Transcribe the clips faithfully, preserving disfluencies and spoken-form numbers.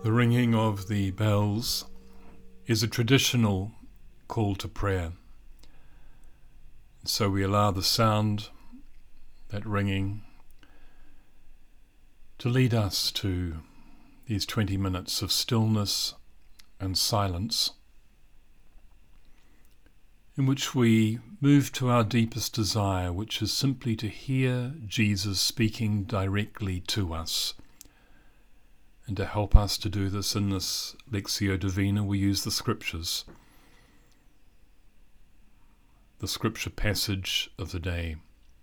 The ringing of the bells is a traditional call to prayer. So we allow the sound, that ringing, to lead us to these twenty minutes of stillness and silence, in which we move to our deepest desire, which is simply to hear Jesus speaking directly to us. And to help us to do this in this Lectio Divina, we use the Scriptures, the Scripture passage of the day.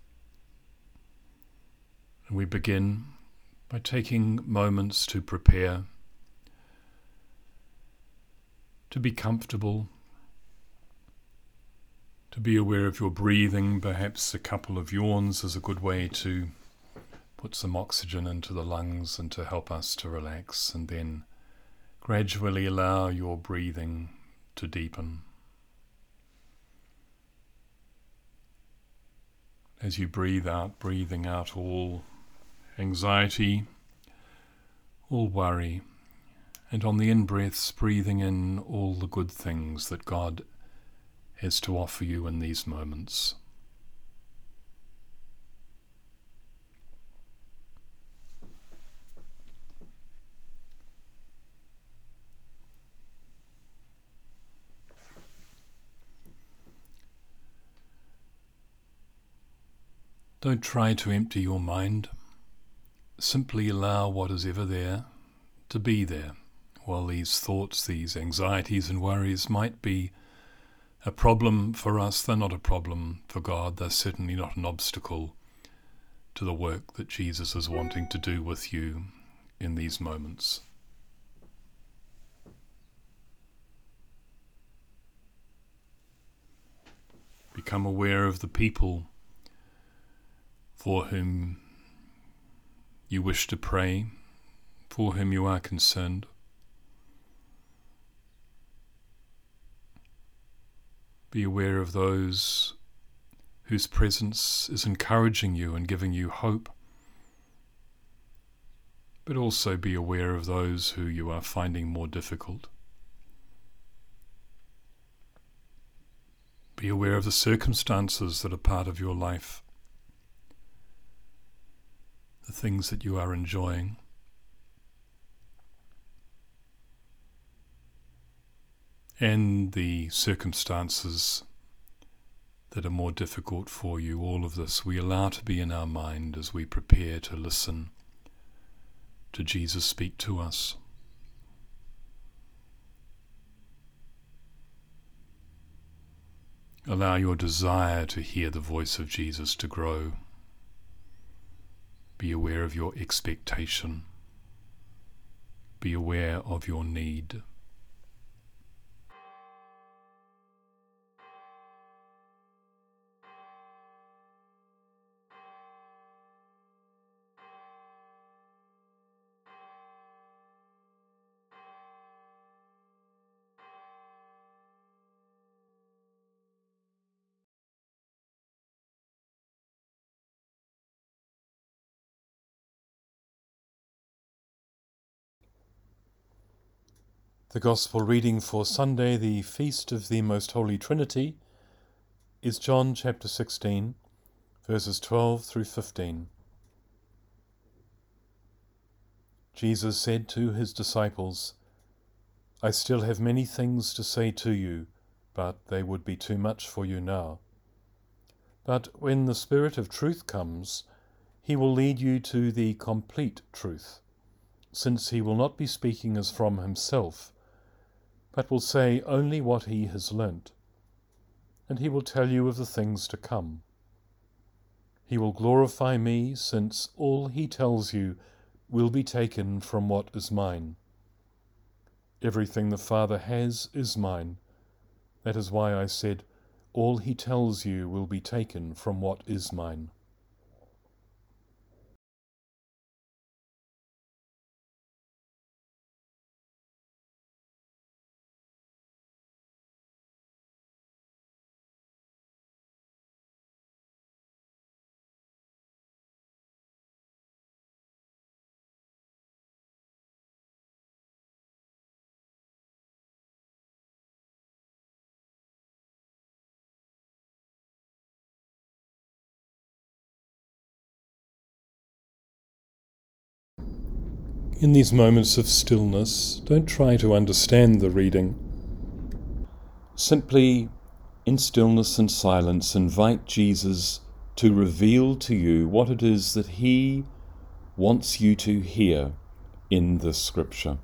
And we begin by taking moments to prepare, to be comfortable, to be aware of your breathing. Perhaps a couple of yawns is a good way to put some oxygen into the lungs and to help us to relax, and then gradually allow your breathing to deepen. As you breathe out, breathing out all anxiety, all worry, and on the in-breaths, breathing in all the good things that God has to offer you in these moments. Don't try to empty your mind. Simply allow what is ever there to be there. While these thoughts, these anxieties and worries might be a problem for us, they're not a problem for God. They're certainly not an obstacle to the work that Jesus is wanting to do with you in these moments. Become aware of the people for whom you wish to pray, for whom you are concerned. Be aware of those whose presence is encouraging you and giving you hope, but also be aware of those who you are finding more difficult. Be aware of the circumstances that are part of your life, the things that you are enjoying. And the circumstances that are more difficult for you. All of this we allow to be in our mind as we prepare to listen to Jesus speak to us. Allow your desire to hear the voice of Jesus to grow. Be aware of your expectation. Be aware of your need. The Gospel reading for Sunday, the Feast of the Most Holy Trinity, is John chapter sixteen, verses twelve through fifteen. Jesus said to his disciples, "I still have many things to say to you, but they would be too much for you now. But when the Spirit of truth comes, he will lead you to the complete truth, since he will not be speaking as from himself, but will say only what he has learnt, and he will tell you of the things to come. He will glorify me, since all he tells you will be taken from what is mine. Everything the Father has is mine. That is why I said, all he tells you will be taken from what is mine." In these moments of stillness, don't try to understand the reading. Simply, in stillness and silence, invite Jesus to reveal to you what it is that he wants you to hear in this scripture.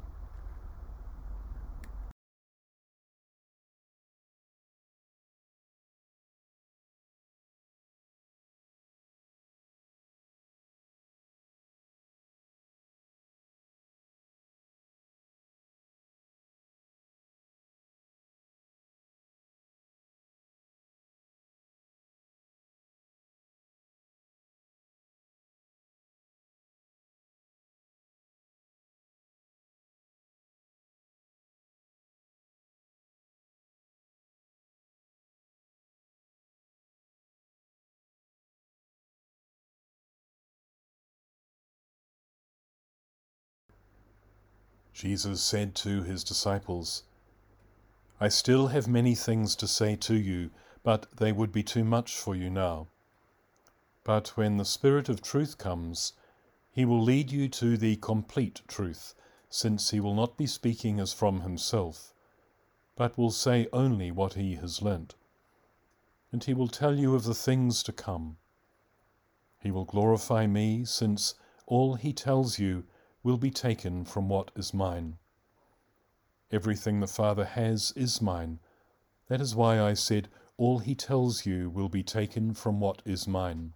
Jesus said to his disciples, "I still have many things to say to you, but they would be too much for you now. But when the Spirit of truth comes, he will lead you to the complete truth, since he will not be speaking as from himself, but will say only what he has learnt. And he will tell you of the things to come. He will glorify me, since all he tells you will be taken from what is mine. Everything the Father has is mine. That is why I said, all he tells you will be taken from what is mine."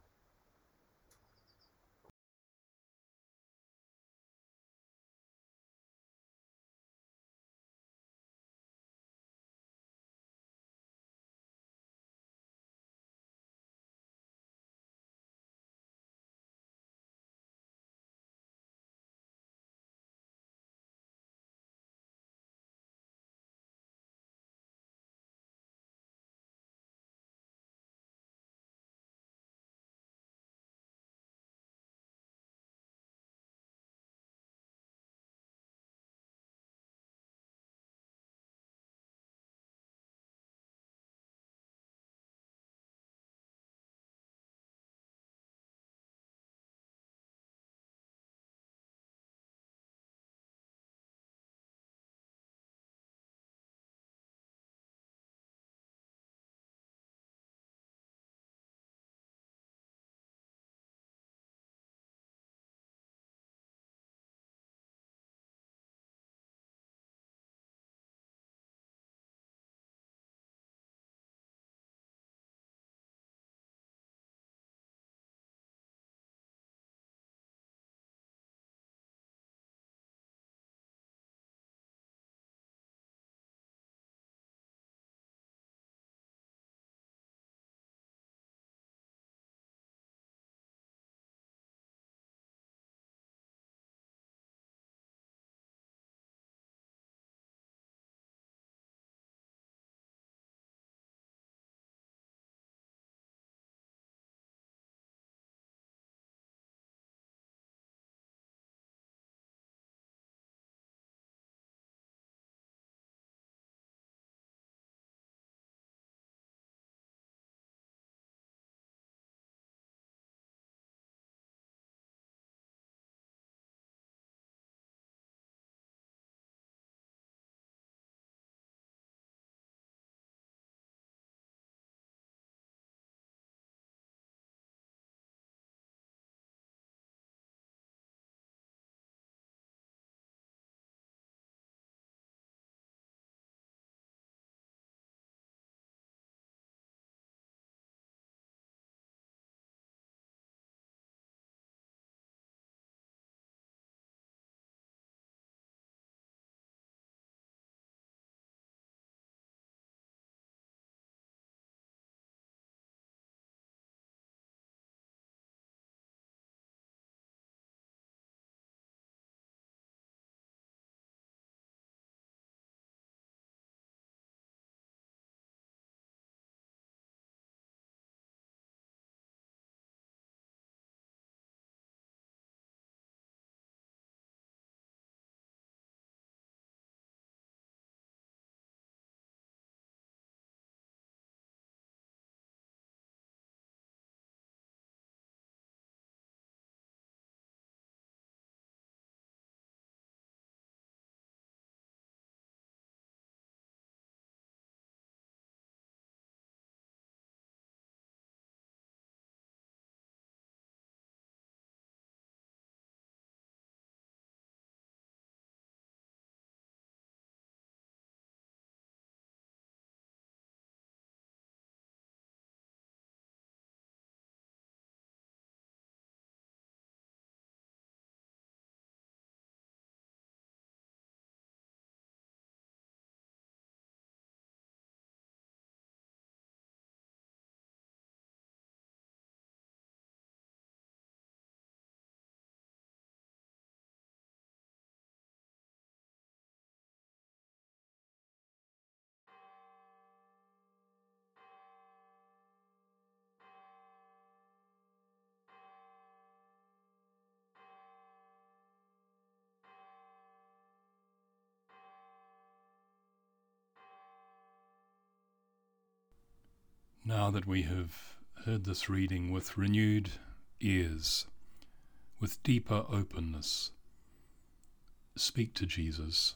Now that we have heard this reading with renewed ears, with deeper openness, speak to Jesus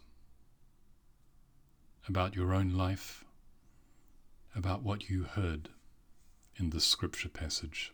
about your own life, about what you heard in this scripture passage.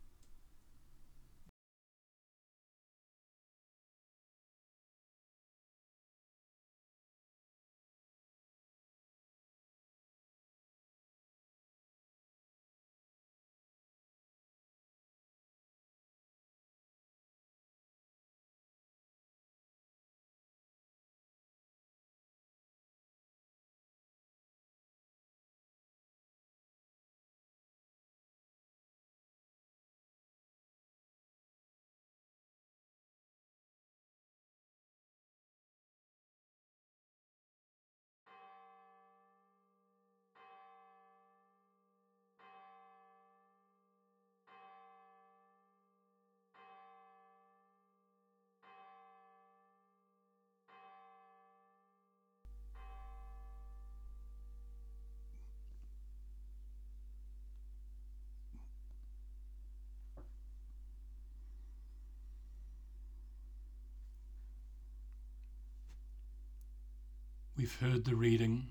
We've heard the reading,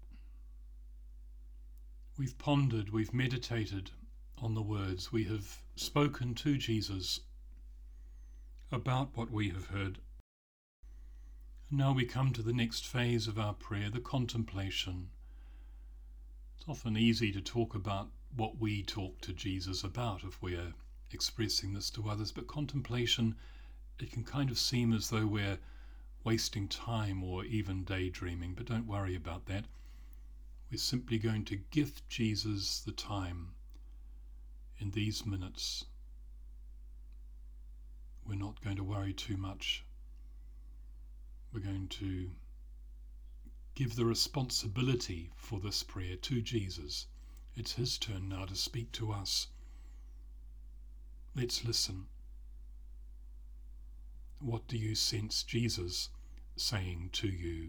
we've pondered, we've meditated on the words, we have spoken to Jesus about what we have heard. And now we come to the next phase of our prayer, the contemplation. It's often easy to talk about what we talk to Jesus about if we're expressing this to others, but contemplation, it can kind of seem as though we're wasting time or even daydreaming, but don't worry about that. We're simply going to gift Jesus the time in these minutes. We're not going to worry too much. We're going to give the responsibility for this prayer to Jesus. It's his turn now to speak to us. Let's listen. What do you sense Jesus saying to you?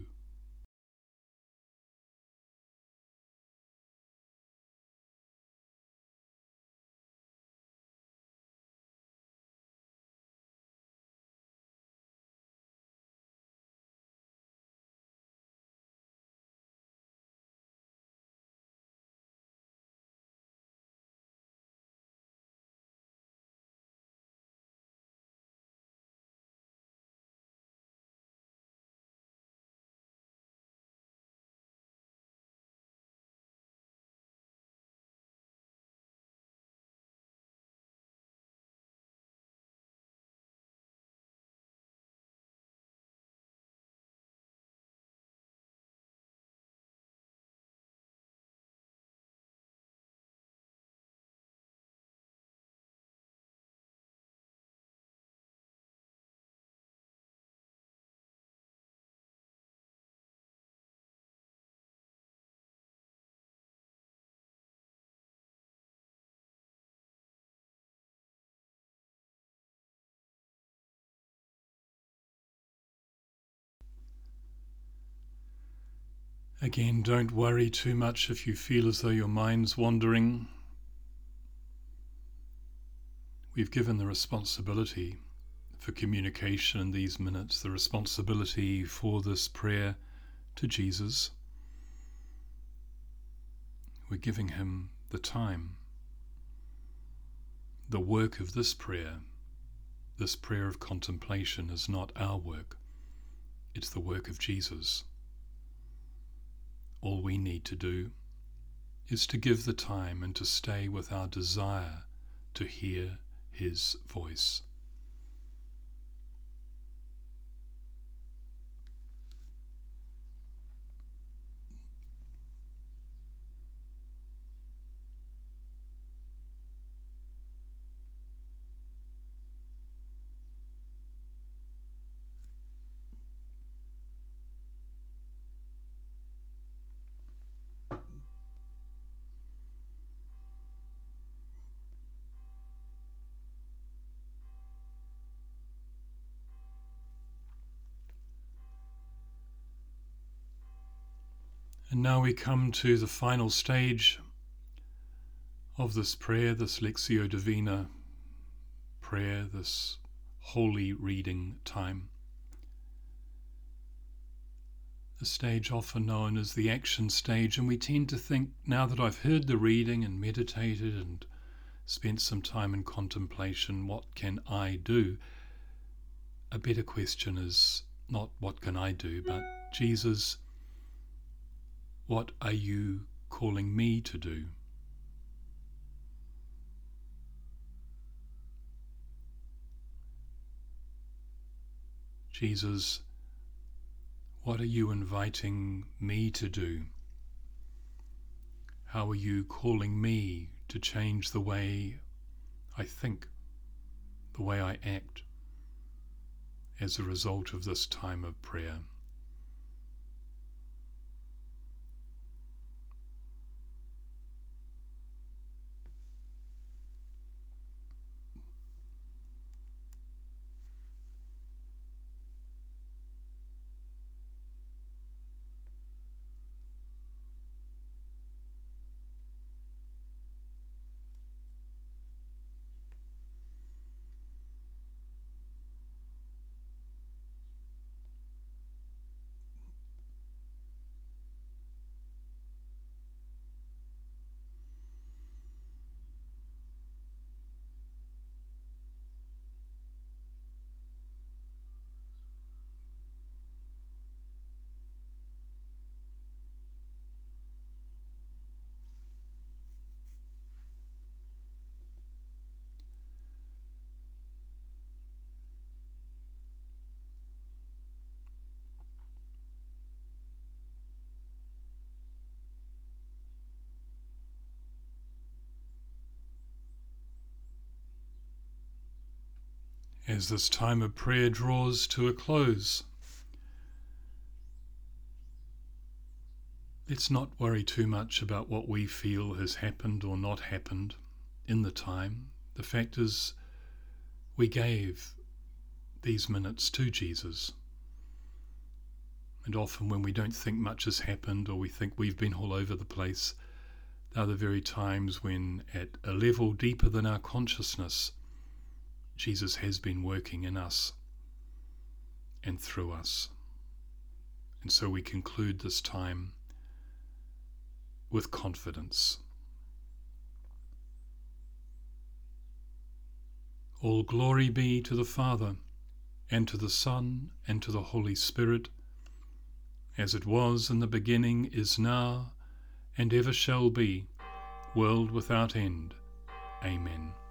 Again, don't worry too much if you feel as though your mind's wandering. We've given the responsibility for communication in these minutes, the responsibility for this prayer to Jesus. We're giving him the time. The work of this prayer, this prayer of contemplation, is not our work. It's the work of Jesus. All we need to do is to give the time and to stay with our desire to hear his voice. And now we come to the final stage of this prayer, this Lectio Divina prayer, this holy reading time. The stage often known as the action stage, and we tend to think, now that I've heard the reading and meditated and spent some time in contemplation, what can I do? A better question is not what can I do, but Jesus, what are you calling me to do? Jesus, what are you inviting me to do? How are you calling me to change the way I think, the way I act, as a result of this time of prayer? As this time of prayer draws to a close, let's not worry too much about what we feel has happened or not happened in the time. The fact is, we gave these minutes to Jesus. And often when we don't think much has happened, or we think we've been all over the place, they're the very times when, at a level deeper than our consciousness, Jesus has been working in us and through us. And so we conclude this time with confidence. All glory be to the Father, and to the Son, and to the Holy Spirit, as it was in the beginning, is now, and ever shall be, world without end. Amen.